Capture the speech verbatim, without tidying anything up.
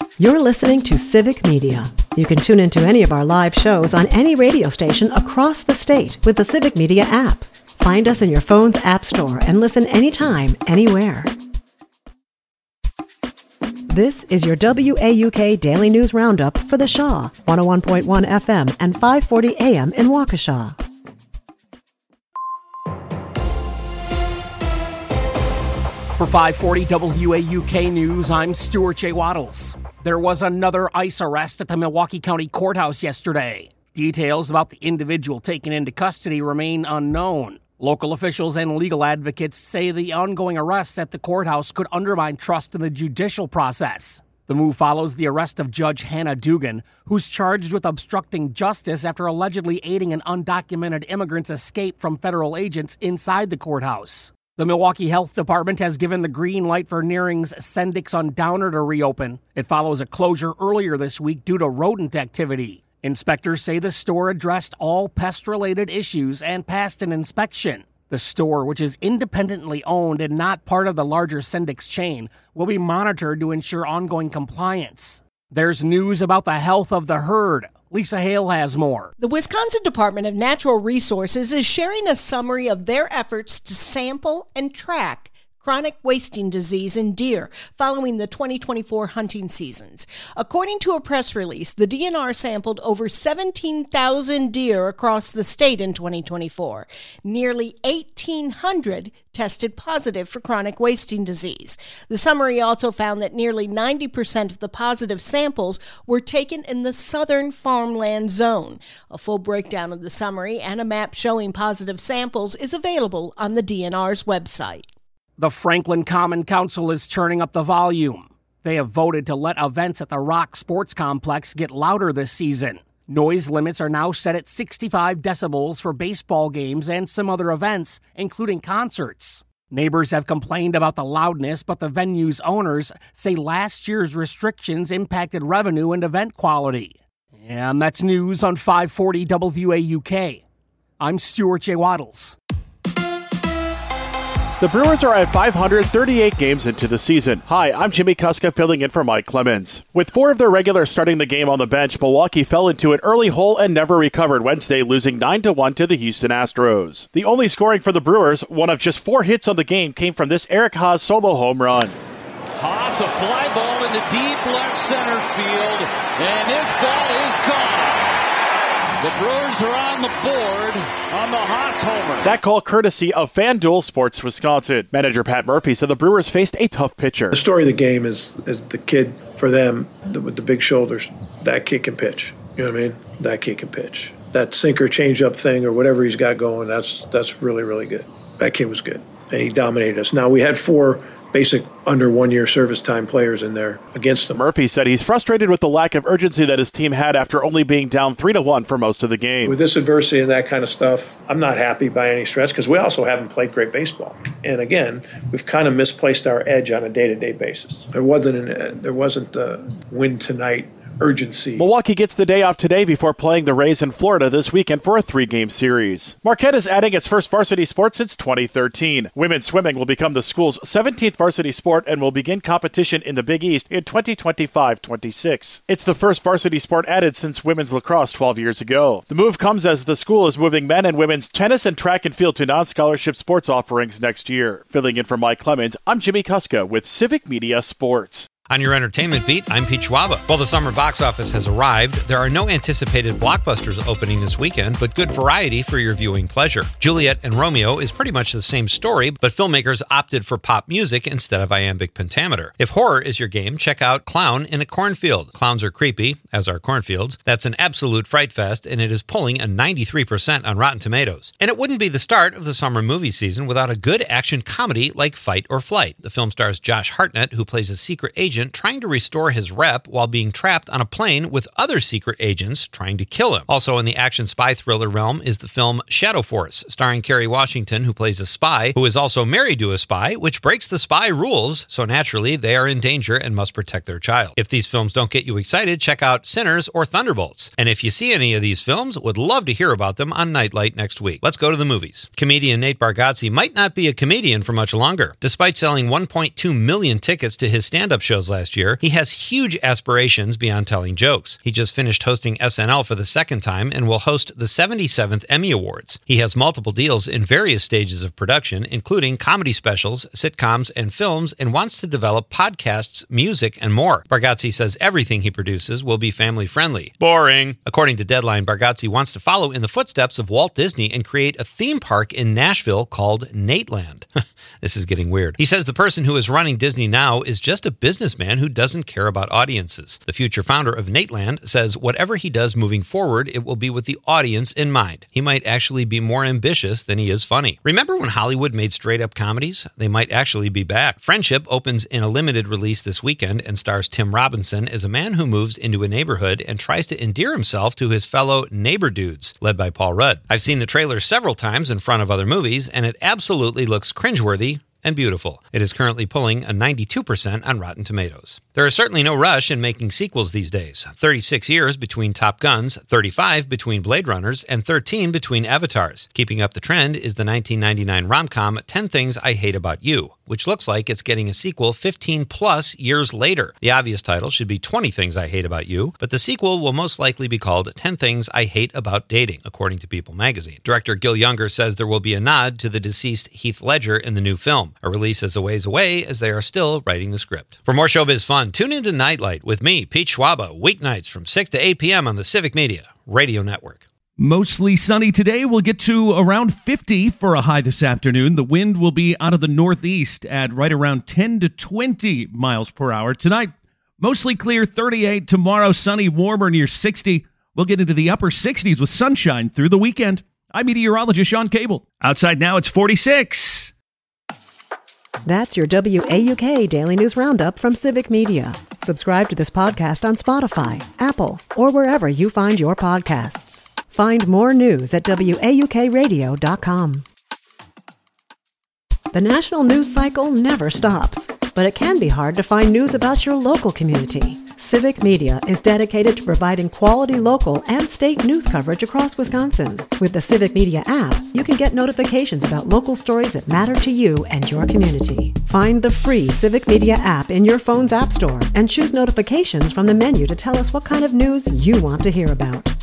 You're listening to Civic Media. You can tune into any of our live shows on any radio station across the state with the Civic Media app. Find us in your phone's app store and listen anytime, anywhere. This is your W A U K Daily News Roundup for the Shaw, one oh one point one F M and five forty A M in Waukesha. For five forty W A U K News, I'm Stuart J. Waddles. There was another ICE arrest at the Milwaukee County Courthouse yesterday. Details about the individual taken into custody remain unknown. Local officials and legal advocates say the ongoing arrests at the courthouse could undermine trust in the judicial process. The move follows the arrest of Judge Hannah Dugan, who's charged with obstructing justice after allegedly aiding an undocumented immigrant's escape from federal agents inside the courthouse. The Milwaukee Health Department has given the green light for Nearing's Sendik's on Downer to reopen. It follows a closure earlier this week due to rodent activity. Inspectors say the store addressed all pest-related issues and passed an inspection. The store, which is independently owned and not part of the larger Sendik's chain, will be monitored to ensure ongoing compliance. There's news about the health of the herd. Lisa Hale has more. The Wisconsin Department of Natural Resources is sharing a summary of their efforts to sample and track chronic wasting disease in deer following the twenty twenty-four hunting seasons. According to a press release, the D N R sampled over seventeen thousand deer across the state in twenty twenty-four. Nearly eighteen hundred tested positive for chronic wasting disease. The summary also found that nearly ninety percent of the positive samples were taken in the southern farmland zone. A full breakdown of the summary and a map showing positive samples is available on the D N R's website. The Franklin Common Council is turning up the volume. They have voted to let events at the Rock Sports Complex get louder this season. Noise limits are now set at sixty-five decibels for baseball games and some other events, including concerts. Neighbors have complained about the loudness, but the venue's owners say last year's restrictions impacted revenue and event quality. And that's news on five forty W A U K. I'm Stuart J. Waddles. The Brewers are at five hundred thirty-eight games into the season. Hi, I'm Jimmy Kuska filling in for Mike Clemens. With four of their regulars starting the game on the bench, Milwaukee fell into an early hole and never recovered Wednesday, losing nine to one to the Houston Astros. The only scoring for the Brewers, one of just four hits on the game, came from this Eric Haas solo home run. Haas, a fly ball into deep left center field, and this ball is gone. The Brewers are on the board on the Haas homer. That call courtesy of FanDuel Sports Wisconsin. Manager Pat Murphy said the Brewers faced a tough pitcher. The story of the game is, is the kid, for them, the, with the big shoulders, that kid can pitch. You know what I mean? That kid can pitch. That sinker change-up thing or whatever he's got going, that's that's really, really good. That kid was good, and he dominated us. Now, we had four basic under one-year service time players in there against him. Murphy said he's frustrated with the lack of urgency that his team had after only being down three to one for most of the game. With this adversity and that kind of stuff, I'm not happy by any stretch because we also haven't played great baseball. And again, we've kind of misplaced our edge on a day-to-day basis. There wasn't an, there wasn't the win tonight urgency. Milwaukee gets the day off today before playing the Rays in Florida this weekend for a three-game series. Marquette is adding its first varsity sport since twenty thirteen. Women's swimming will become the school's seventeenth varsity sport and will begin competition in the Big East in twenty twenty-five twenty-six. It's the first varsity sport added since women's lacrosse twelve years ago. The move comes as the school is moving men and women's tennis and track and field to non-scholarship sports offerings next year. Filling in for Mike Clemens, I'm Jimmy Kuska with Civic Media Sports. On your entertainment beat, I'm Pete Schwaba. While the summer box office has arrived, there are no anticipated blockbusters opening this weekend, but good variety for your viewing pleasure. Juliet and Romeo is pretty much the same story, but filmmakers opted for pop music instead of iambic pentameter. If horror is your game, check out Clown in a Cornfield. Clowns are creepy, as are cornfields. That's an absolute fright fest, and it is pulling a ninety-three percent on Rotten Tomatoes. And it wouldn't be the start of the summer movie season without a good action comedy like Fight or Flight. The film stars Josh Hartnett, who plays a secret agent trying to restore his rep while being trapped on a plane with other secret agents trying to kill him. Also in the action spy thriller realm is the film Shadow Force, starring Kerry Washington, who plays a spy who is also married to a spy, which breaks the spy rules, so naturally they are in danger and must protect their child. If these films don't get you excited, check out Sinners or Thunderbolts. And if you see any of these films, would love to hear about them on Nightlight next week. Let's go to the movies. Comedian Nate Bargatze might not be a comedian for much longer. Despite selling one point two million tickets to his stand-up shows Awards last year, he has huge aspirations beyond telling jokes. He just finished hosting S N L for the second time and will host the seventy-seventh Emmy Awards. He has multiple deals in various stages of production, including comedy specials, sitcoms, and films, and wants to develop podcasts, music, and more. Bargatze says everything he produces will be family-friendly. Boring. According to Deadline, Bargatze wants to follow in the footsteps of Walt Disney and create a theme park in Nashville called Nateland. This is getting weird. He says the person who is running Disney now is just a businessman who doesn't care about audiences. The future founder of Nateland says whatever he does moving forward, it will be with the audience in mind. He might actually be more ambitious than he is funny. Remember when Hollywood made straight-up comedies? They might actually be back. Friendship opens in a limited release this weekend and stars Tim Robinson as a man who moves into a neighborhood and tries to endear himself to his fellow neighbor dudes, led by Paul Rudd. I've seen the trailer several times in front of other movies, and it absolutely looks cringeworthy and beautiful. It is currently pulling a ninety-two percent on Rotten Tomatoes. There is certainly no rush in making sequels these days. thirty-six years between Top Guns, thirty-five between Blade Runners, and thirteen between Avatars. Keeping up the trend is the nineteen ninety-nine rom-com ten Things I Hate About You, which looks like it's getting a sequel fifteen plus years later. The obvious title should be twenty Things I Hate About You, but the sequel will most likely be called ten Things I Hate About Dating, according to People magazine. Director Gil Younger says there will be a nod to the deceased Heath Ledger in the new film. A release is a ways away as they are still writing the script. For more showbiz fun, tune into Nightlight with me, Pete Schwaba, weeknights from six to eight p.m. on the Civic Media Radio Network. Mostly sunny today. We'll get to around fifty for a high this afternoon. The wind will be out of the northeast at right around ten to twenty miles per hour. Tonight, mostly clear, thirty-eight. Tomorrow, sunny, warmer, near sixty. We'll get into the upper sixties with sunshine through the weekend. I'm meteorologist Sean Cable. Outside now, it's forty-six. That's your W A U K Daily News Roundup from Civic Media. Subscribe to this podcast on Spotify, Apple, or wherever you find your podcasts. Find more news at W A U K radio dot com. The national news cycle never stops, but it can be hard to find news about your local community. Civic Media is dedicated to providing quality local and state news coverage across Wisconsin. With the Civic Media app, you can get notifications about local stories that matter to you and your community. Find the free Civic Media app in your phone's app store and choose notifications from the menu to tell us what kind of news you want to hear about.